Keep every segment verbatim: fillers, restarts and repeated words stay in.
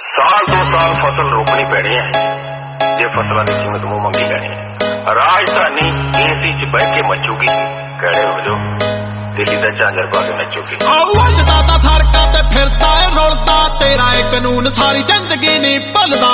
साल दो साल फसल रोकनी पैनी है जे फसलों की कीमत मुंह मंगी लैनी है। राजधानी एसी च बह के मचूगी, कड़े हो जो दिल्ली का झांझर पा के नचूगी। दादा सड़कों ते फिरता है रुलदा, तेरा है कानून सारी जिंदगी नहीं भुलदा।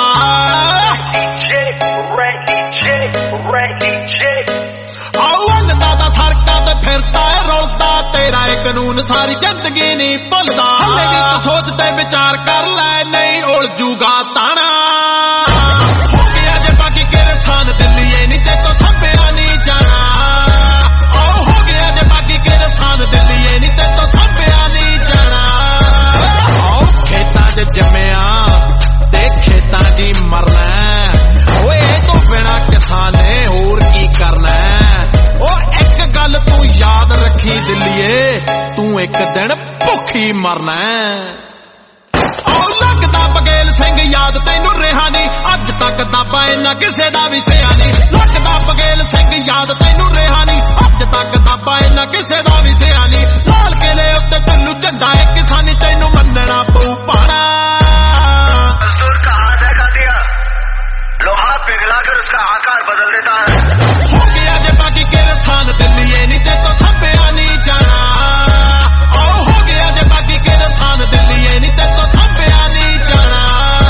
दादा सड़कों ते फिरता है रुलदा, तेरा है कानून सारी जिंदगी नहीं भुलदा। हले भी तू सोचते विचार कर ले, नहीं उड़ जूगा ताना। हो गया जे बाकी किसान दिल्ली नहीं ते तो थंबिया नहीं जाना। हो गया जे बाकी किसान दिल्ली नहीं ते तो थंबिया नहीं जाना। आओ खेतां च जम्मिया ते खेतां च मरना, ओए तो बिना किसाने होर की करना। ओ एक गल तू याद रखी दिल्लीए, तू एक दिन भुखी मरना। लगदा बघेल सिंह याद तैनू रेहा नहीं, अज तक दाबा इन्ना किसे दा भी सिया नहीं। लगदा बघेल सिंह याद तैनू रेहा नहीं, अज तक दाबा इन्ना किसे दा भी सिया नहीं। लाल किले उत्ते तैनू झंडा है किसानी, तैनू मनना पऊ पाना। मजदूर का हाथ है का दिया, लोहा पिघला कर उसका आकार बदल देता है। हो गया जे बाकी किसान दिल्ली नहीं ते तो थंबिया नहीं जाना। हो गया जे बाकी किसान दिल्ली नहीं ते तो थंबिया नहीं जाना।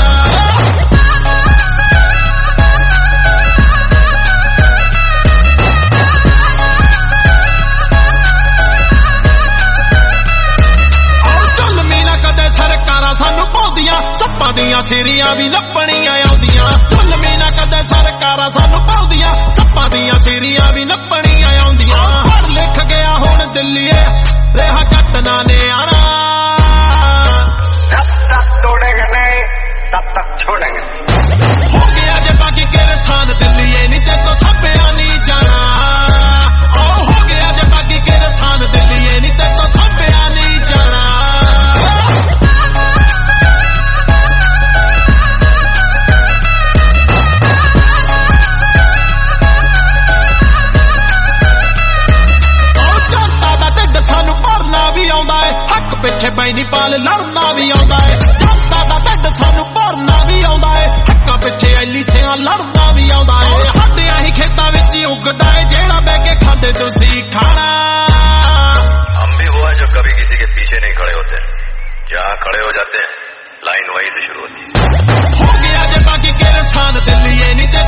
सानू पाउंदियां सप्पां दियां सीरियां भी नप्पणियां आउंदियां। झुलमी ना कदे सरकारां सानू पाउंदियां सप्पां दियां सीरियां भी नप्पणियां आउंदियां। पढ़ लिख गया हुण दिल्लीए, रेहा कटना ने आना। जब तक तोड़ेंगे नहीं तब तक छोड़ेंगे। हो गया जे बाकी किसान दिल्लीए नहीं ते तो थंबिया नहीं जाना। हो गया जे बाकी किसान दिल्लीए नहीं ते तो थंबिया नहीं जाना। पिछे बैनीपाल लड़ना भी आउंदा है, जनता दा ढिड सानू भरना भी आउंदा है। हक्कां पिछे एलीसियां लड़ना भी आउंदा है। साडियां ही खेतां विच उगदा है जेड़ा बह के खांदे तुसीं खाना। हम भी हुआ जो कभी किसी के पीछे नहीं खड़े होते, जहाँ खड़े हो जाते हैं लाइन वहीं से शुरू होती है। हो गया जे बाकी किसान दिल्ली नहीं